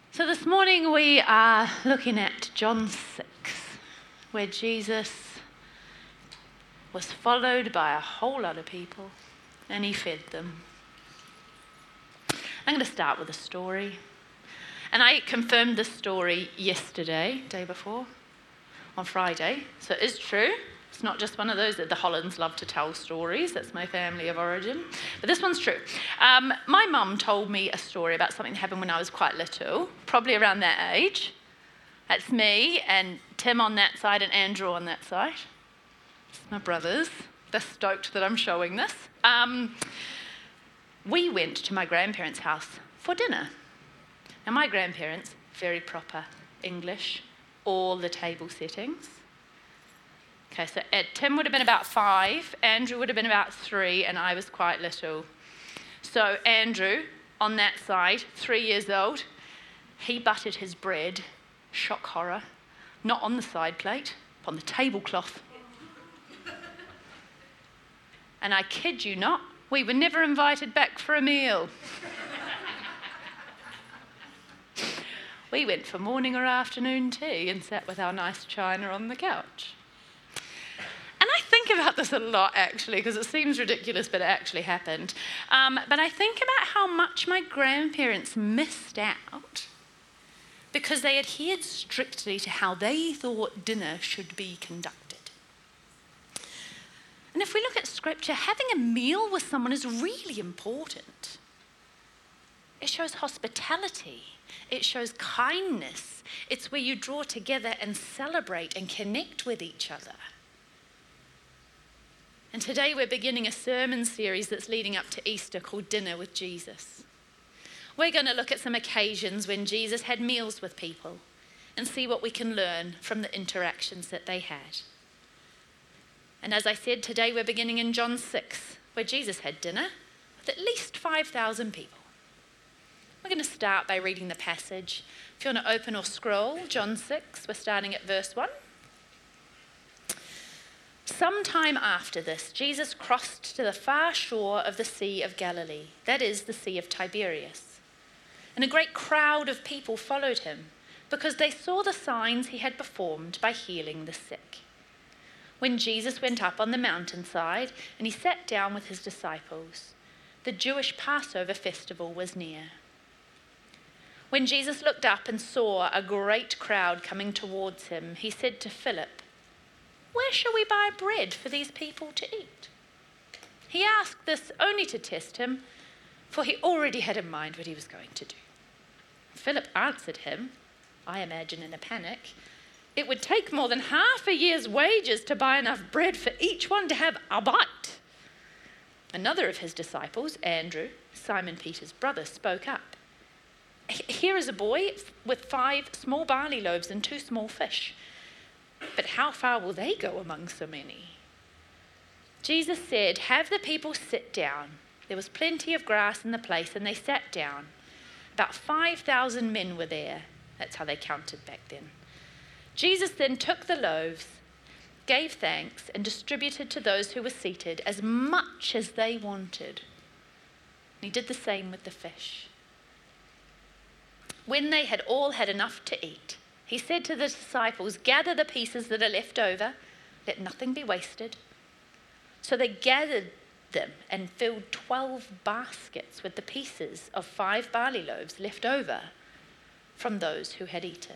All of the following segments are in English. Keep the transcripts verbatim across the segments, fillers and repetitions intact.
So this morning we are looking at John six, where Jesus was followed by a whole lot of people and he fed them. I'm going to start with a story. And I confirmed this story yesterday, day before, on Friday. So it is true. It's not just one of those that the Hollands love to tell stories. That's my family of origin. But this one's true. Um, my mum told me a story about something that happened when I was quite little, probably around that age. That's me and Tim on that side and Andrew on that side. It's my brothers. They're stoked that I'm showing this. Um, we went to my grandparents' house for dinner. Now, my grandparents, very proper English, all the table settings. Okay, so Ed, Tim would have been about five, Andrew would have been about three, and I was quite little. So Andrew, on that side, three years old, he buttered his bread, shock horror, not on the side plate, on the tablecloth. And I kid you not, we were never invited back for a meal. We went for morning or afternoon tea and sat with our nice china on the couch. And I think about this a lot, actually, because it seems ridiculous, but it actually happened. Um, but I think about how much my grandparents missed out because they adhered strictly to how they thought dinner should be conducted. And if we look at Scripture, having a meal with someone is really important. It shows hospitality. It shows kindness. It's where you draw together and celebrate and connect with each other. And today we're beginning a sermon series that's leading up to Easter called Dinner with Jesus. We're going to look at some occasions when Jesus had meals with people and see what we can learn from the interactions that they had. And as I said, today we're beginning in John six, where Jesus had dinner with at least five thousand people. We're going to start by reading the passage. If you want to open or scroll, John six, we're starting at verse one. Sometime after this, Jesus crossed to the far shore of the Sea of Galilee, that is, the Sea of Tiberias. And a great crowd of people followed him because they saw the signs he had performed by healing the sick. When Jesus went up on the mountainside and he sat down with his disciples, the Jewish Passover festival was near. When Jesus looked up and saw a great crowd coming towards him, he said to Philip, "Where shall we buy bread for these people to eat?" He asked this only to test him, for he already had in mind what he was going to do. Philip answered him, I imagine in a panic, "It would take more than half a year's wages to buy enough bread for each one to have a bite." Another of his disciples, Andrew, Simon Peter's brother, spoke up. "Here is a boy with five small barley loaves and two small fish. But how far will they go among so many?" Jesus said, "Have the people sit down." There was plenty of grass in the place, and they sat down. About five thousand men were there. That's how they counted back then. Jesus then took the loaves, gave thanks, and distributed to those who were seated as much as they wanted. And he did the same with the fish. When they had all had enough to eat, he said to the disciples, "Gather the pieces that are left over, let nothing be wasted." So they gathered them and filled twelve baskets with the pieces of five barley loaves left over from those who had eaten.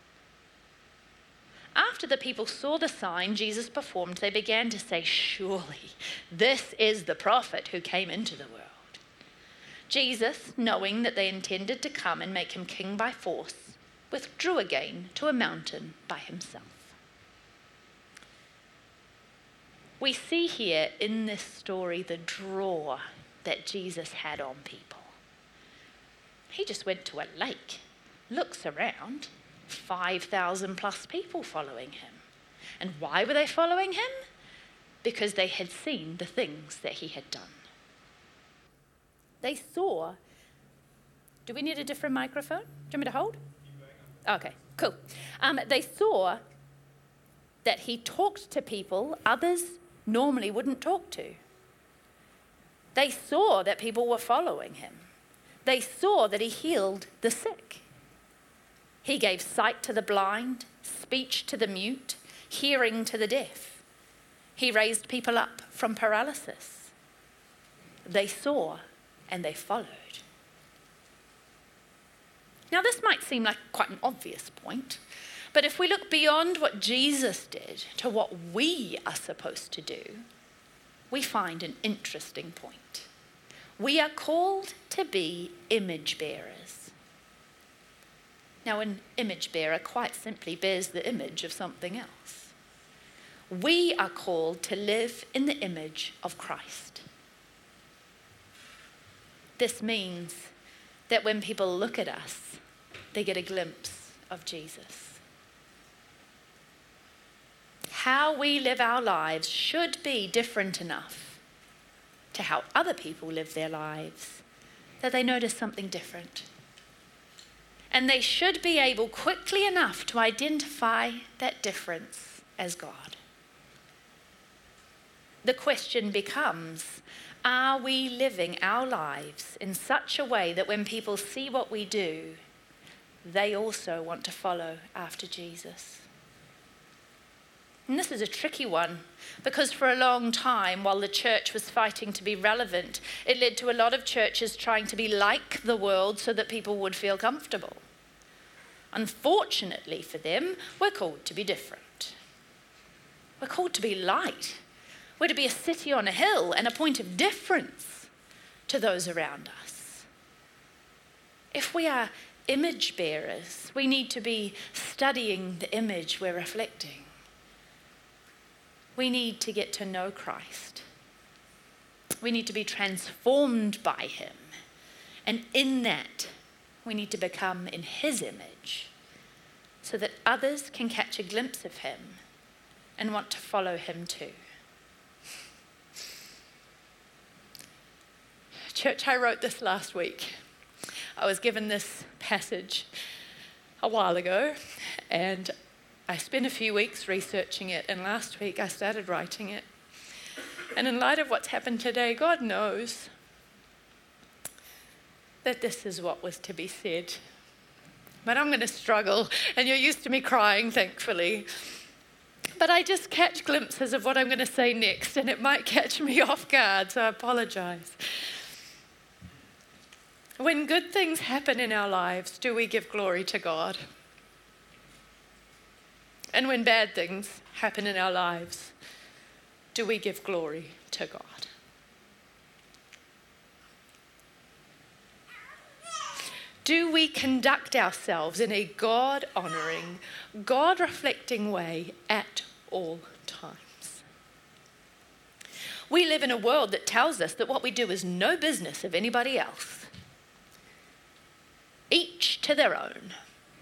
After the people saw the sign Jesus performed, they began to say, "Surely this is the prophet who came into the world." Jesus, knowing that they intended to come and make him king by force, withdrew again to a mountain by himself. We see here in this story the draw that Jesus had on people. He just went to a lake, looks around, five thousand plus people following him. And why were they following him? Because they had seen the things that he had done. They saw, do we need a different microphone? Do you want me to hold? Okay, cool. Um, they saw that he talked to people others normally wouldn't talk to. They saw that people were following him. They saw that he healed the sick. He gave sight to the blind, speech to the mute, hearing to the deaf. He raised people up from paralysis. They saw and they followed. Now, this might seem like quite an obvious point, but if we look beyond what Jesus did to what we are supposed to do, we find an interesting point. We are called to be image bearers. Now, an image bearer quite simply bears the image of something else. We are called to live in the image of Christ. This means that when people look at us, they get a glimpse of Jesus. How we live our lives should be different enough to how other people live their lives that they notice something different. And they should be able quickly enough to identify that difference as God. The question becomes, are we living our lives in such a way that when people see what we do, they also want to follow after Jesus? And this is a tricky one, because for a long time, while the church was fighting to be relevant, it led to a lot of churches trying to be like the world so that people would feel comfortable. Unfortunately for them, we're called to be different. We're called to be light. We're to be a city on a hill and a point of difference to those around us. If we are image bearers, we need to be studying the image we're reflecting. We need to get to know Christ. We need to be transformed by him. And in that, we need to become in his image so that others can catch a glimpse of him and want to follow him too. Church, I wrote this last week. I was given this passage a while ago, and I spent a few weeks researching it, and last week I started writing it. And in light of what's happened today, God knows that this is what was to be said. But I'm going to struggle, and you're used to me crying, thankfully. But I just catch glimpses of what I'm going to say next, and it might catch me off guard, so I apologize. When good things happen in our lives, do we give glory to God? And when bad things happen in our lives, do we give glory to God? Do we conduct ourselves in a God-honoring, God-reflecting way at all times? We live in a world that tells us that what we do is no business of anybody else. Each to their own.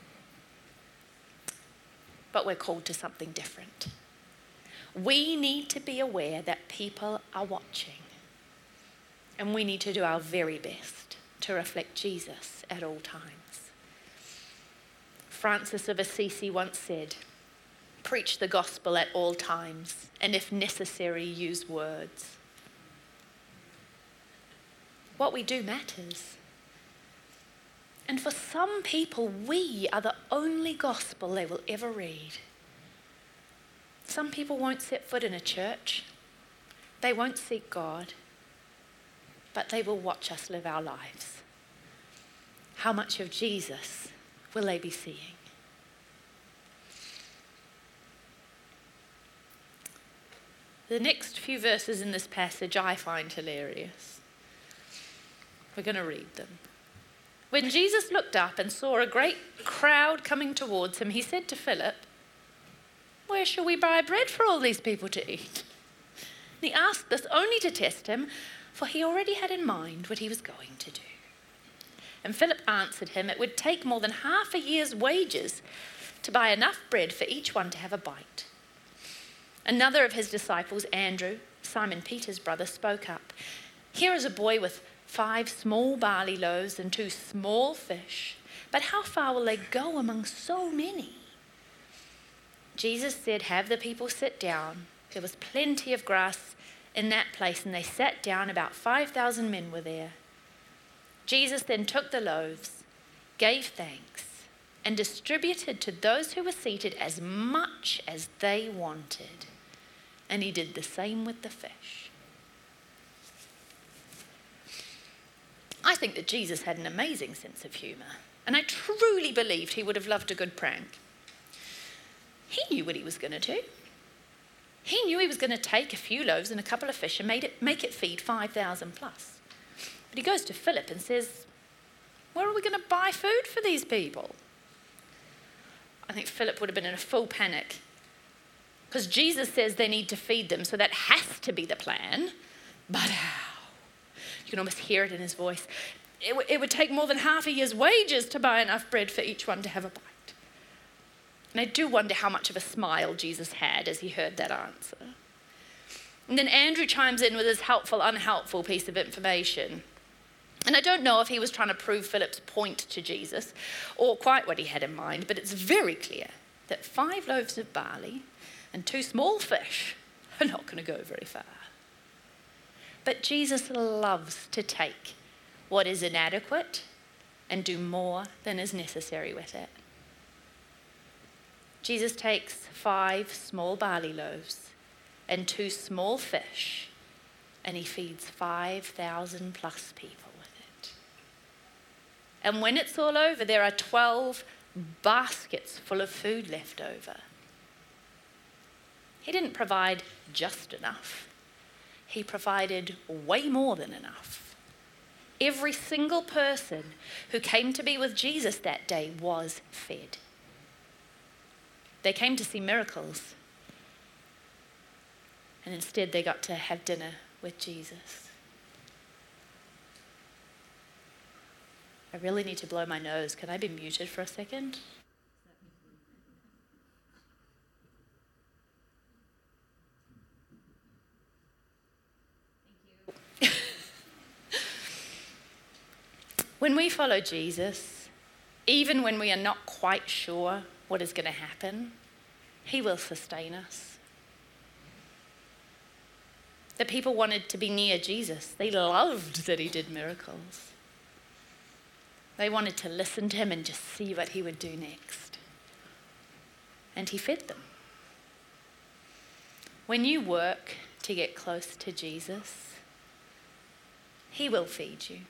But we're called to something different. We need to be aware that people are watching. And we need to do our very best to reflect Jesus at all times. Francis of Assisi once said, "Preach the gospel at all times, and if necessary, use words." What we do matters. And for some people, we are the only gospel they will ever read. Some people won't set foot in a church. They won't seek God. But they will watch us live our lives. How much of Jesus will they be seeing? The next few verses in this passage I find hilarious. We're going to read them. When Jesus looked up and saw a great crowd coming towards him, he said to Philip, "Where shall we buy bread for all these people to eat?" And he asked this only to test him, for he already had in mind what he was going to do. And Philip answered him, "It would take more than half a year's wages to buy enough bread for each one to have a bite." Another of his disciples, Andrew, Simon Peter's brother, spoke up. "Here is a boy with five small barley loaves and two small fish, but how far will they go among so many?" Jesus said, "Have the people sit down." There was plenty of grass in that place, and they sat down. About five thousand men were there. Jesus then took the loaves, gave thanks, and distributed to those who were seated as much as they wanted. And he did the same with the fish. I think that Jesus had an amazing sense of humour, and I truly believed he would have loved a good prank. He knew what he was going to do. He knew he was going to take a few loaves and a couple of fish and made it, make it feed five thousand plus. But he goes to Philip and says, where are we going to buy food for these people? I think Philip would have been in a full panic, because Jesus says they need to feed them, so that has to be the plan. But how? You can almost hear it in his voice. It, w- it would take more than half a year's wages to buy enough bread for each one to have a bite. And I do wonder how much of a smile Jesus had as he heard that answer. And then Andrew chimes in with his helpful, unhelpful piece of information. And I don't know if he was trying to prove Philip's point to Jesus or quite what he had in mind, but it's very clear that five loaves of barley and two small fish are not going to go very far. But Jesus loves to take what is inadequate and do more than is necessary with it. Jesus takes five small barley loaves and two small fish, and he feeds five thousand plus people with it. And when it's all over, there are twelve baskets full of food left over. He didn't provide just enough. He provided way more than enough. Every single person who came to be with Jesus that day was fed. They came to see miracles, and instead they got to have dinner with Jesus. I really need to blow my nose. Can I be muted for a second? Thank you. When we follow Jesus, even when we are not quite sure what is going to happen, he will sustain us. The people wanted to be near Jesus. They loved that he did miracles. They wanted to listen to him and just see what he would do next. And he fed them. When you work to get close to Jesus, he will feed you.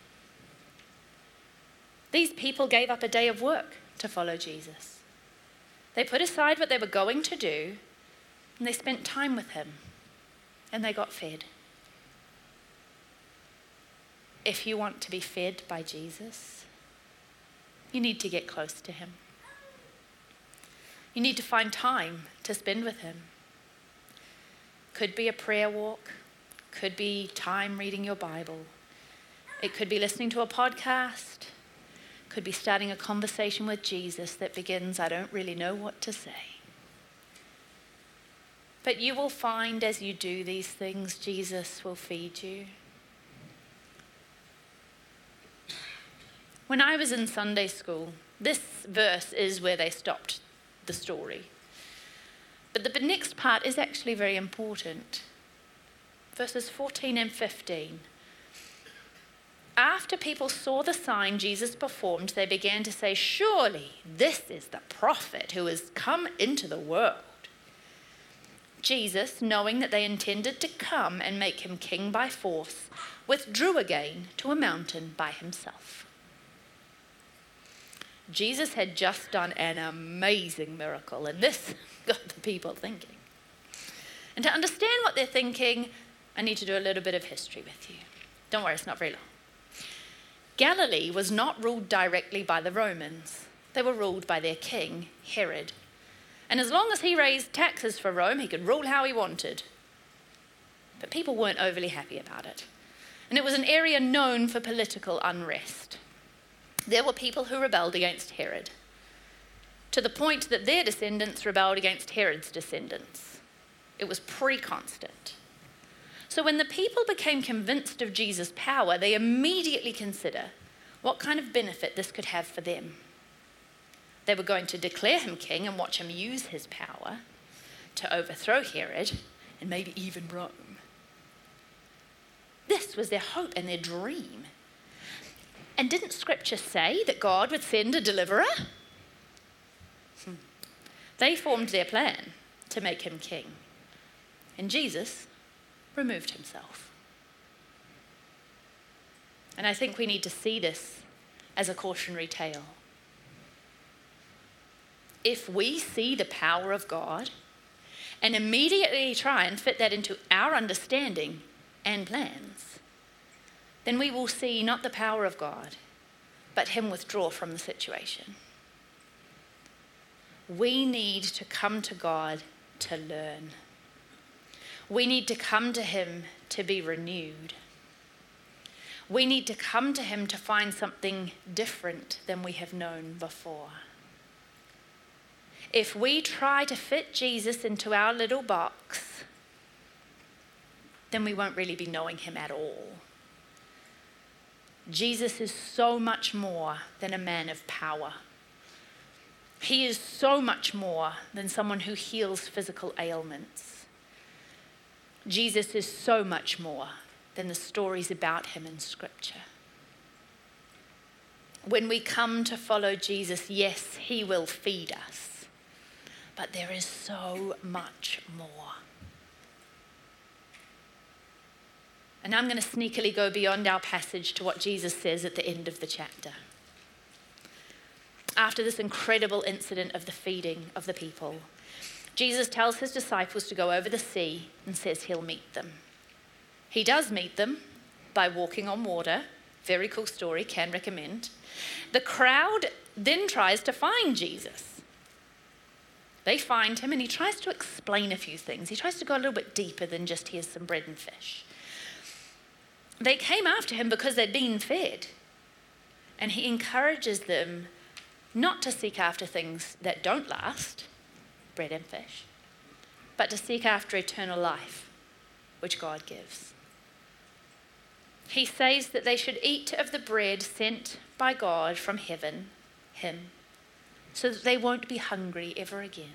These people gave up a day of work to follow Jesus. They put aside what they were going to do, and they spent time with him, and they got fed. If you want to be fed by Jesus, you need to get close to him. You need to find time to spend with him. Could be a prayer walk, could be time reading your Bible. It could be listening to a podcast, could be starting a conversation with Jesus that begins, I don't really know what to say. But you will find as you do these things, Jesus will feed you. When I was in Sunday school, this verse is where they stopped the story. But the next part is actually very important. Verses fourteen and fifteen. After people saw the sign Jesus performed, they began to say, surely this is the prophet who has come into the world. Jesus, knowing that they intended to come and make him king by force, withdrew again to a mountain by himself. Jesus had just done an amazing miracle, and this got the people thinking. And to understand what they're thinking, I need to do a little bit of history with you. Don't worry, it's not very long. Galilee was not ruled directly by the Romans. They were ruled by their king, Herod. And as long as he raised taxes for Rome, he could rule how he wanted. But people weren't overly happy about it. And it was an area known for political unrest. There were people who rebelled against Herod, to the point that their descendants rebelled against Herod's descendants. It was pretty constant. So when the people became convinced of Jesus' power, they immediately consider what kind of benefit this could have for them. They were going to declare him king and watch him use his power to overthrow Herod and maybe even Rome. This was their hope and their dream. And didn't Scripture say that God would send a deliverer? They formed their plan to make him king. And Jesus removed himself. And I think we need to see this as a cautionary tale. If we see the power of God and immediately try and fit that into our understanding and plans, then we will see not the power of God, but him withdraw from the situation. We need to come to God to learn. We need to come to him to be renewed. We need to come to him to find something different than we have known before. If we try to fit Jesus into our little box, then we won't really be knowing him at all. Jesus is so much more than a man of power. He is so much more than someone who heals physical ailments. Jesus is so much more than the stories about him in Scripture. When we come to follow Jesus, yes, he will feed us, but there is so much more. And I'm going to sneakily go beyond our passage to what Jesus says at the end of the chapter. After this incredible incident of the feeding of the people, Jesus tells his disciples to go over the sea and says he'll meet them. He does meet them by walking on water. Very cool story, can recommend. The crowd then tries to find Jesus. They find him and he tries to explain a few things. He tries to go a little bit deeper than just here's some bread and fish. They came after him because they'd been fed. And he encourages them not to seek after things that don't last, bread and fish, but to seek after eternal life, which God gives. He says that they should eat of the bread sent by God from heaven, him, so that they won't be hungry ever again.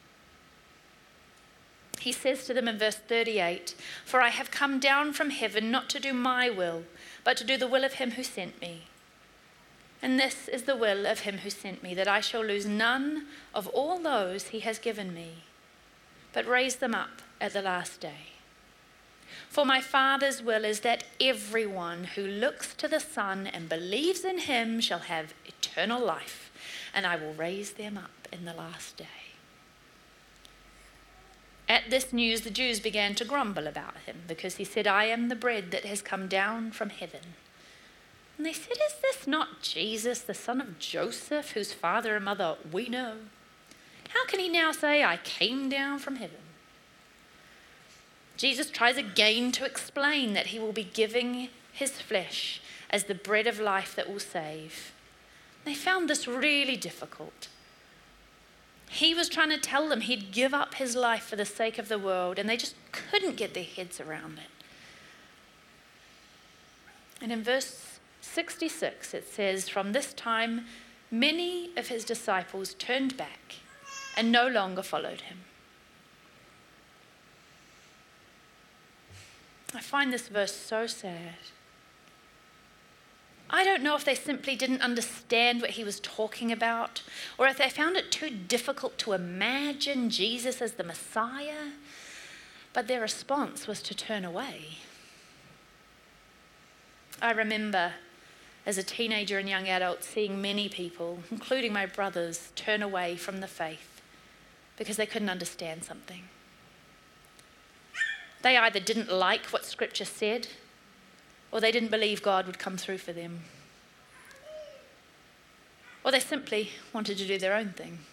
He says to them in verse thirty-eight, "For I have come down from heaven not to do my will, but to do the will of him who sent me. And this is the will of him who sent me, that I shall lose none of all those he has given me, but raise them up at the last day. For my Father's will is that everyone who looks to the Son and believes in him shall have eternal life, and I will raise them up in the last day." At this news, the Jews began to grumble about him, because he said, "I am the bread that has come down from heaven." And they said, "Is this not Jesus, the son of Joseph, whose father and mother we know? How can he now say, 'I came down from heaven'?" Jesus tries again to explain that he will be giving his flesh as the bread of life that will save. They found this really difficult. He was trying to tell them he'd give up his life for the sake of the world, and they just couldn't get their heads around it. And in verse sixty-six, it says, "From this time, many of his disciples turned back and no longer followed him." I find this verse so sad. I don't know if they simply didn't understand what he was talking about, or if they found it too difficult to imagine Jesus as the Messiah, but their response was to turn away. I remember as a teenager and young adult seeing many people, including my brothers, turn away from the faith because they couldn't understand something. They either didn't like what Scripture said, or they didn't believe God would come through for them. Or they simply wanted to do their own thing.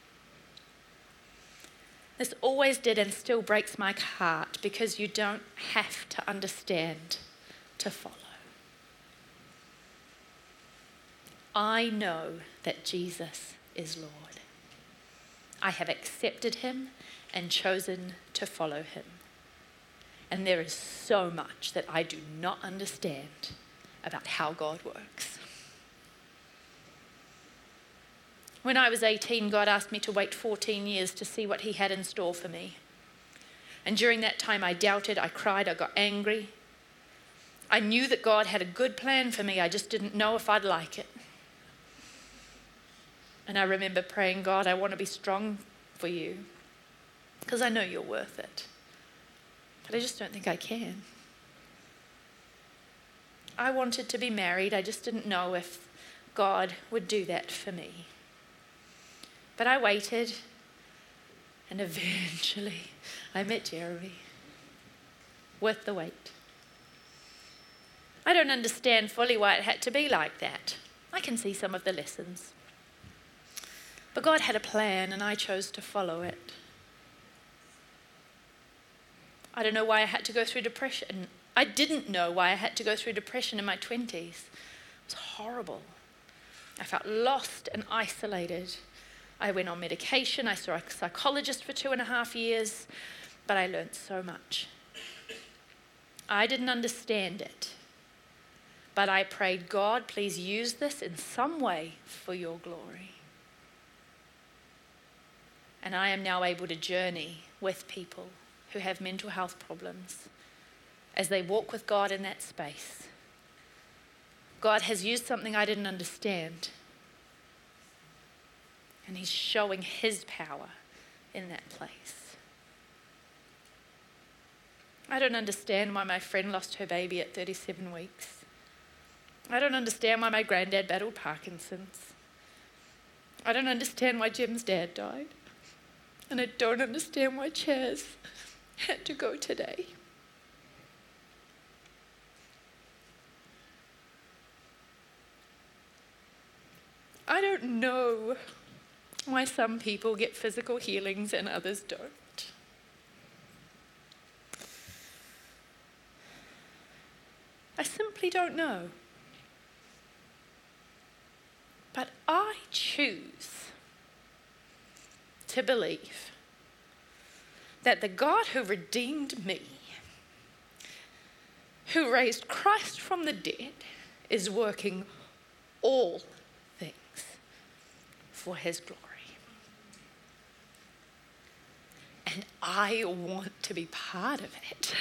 This always did and still breaks my heart, because you don't have to understand to follow. I know that Jesus is Lord. I have accepted him and chosen to follow him. And there is so much that I do not understand about how God works. When I was eighteen, God asked me to wait fourteen years to see what he had in store for me. And during that time, I doubted, I cried, I got angry. I knew that God had a good plan for me. I just didn't know if I'd like it. And I remember praying, God, I want to be strong for you because I know you're worth it. But I just don't think I can. I wanted to be married. I just didn't know if God would do that for me. But I waited, and eventually I met Jeremy. Worth the wait. I don't understand fully why it had to be like that. I can see some of the lessons. But God had a plan, and I chose to follow it. I don't know why I had to go through depression. I didn't know why I had to go through depression in my twenties. It was horrible. I felt lost and isolated. I went on medication. I saw a psychologist for two and a half years, but I learned so much. I didn't understand it, but I prayed, God, please use this in some way for your glory. And I am now able to journey with people who have mental health problems as they walk with God in that space. God has used something I didn't understand, and he's showing his power in that place. I don't understand why my friend lost her baby at thirty-seven weeks. I don't understand why my granddad battled Parkinson's. I don't understand why Jim's dad died. And I don't understand why Chaz had to go today. I don't know why some people get physical healings and others don't. I simply don't know. But I choose to believe that the God who redeemed me, who raised Christ from the dead, is working all things for his glory. And I want to be part of it.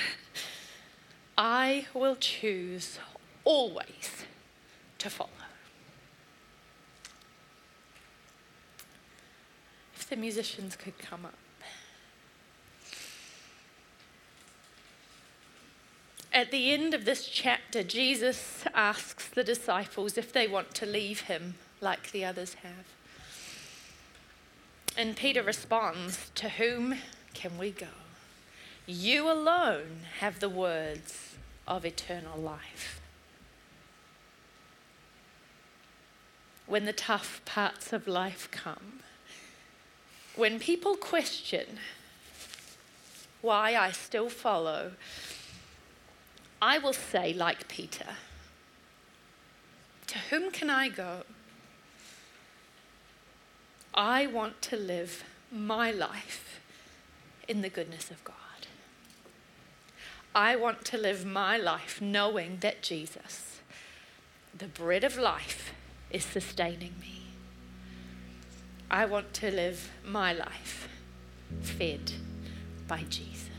I will choose always to follow. If the musicians could come up. At the end of this chapter, Jesus asks the disciples if they want to leave him like the others have. And Peter responds, to whom can we go? You alone have the words of eternal life. When the tough parts of life come, when people question why I still follow, I will say, like Peter, to whom can I go? I want to live my life in the goodness of God. I want to live my life knowing that Jesus, the bread of life, is sustaining me. I want to live my life fed by Jesus.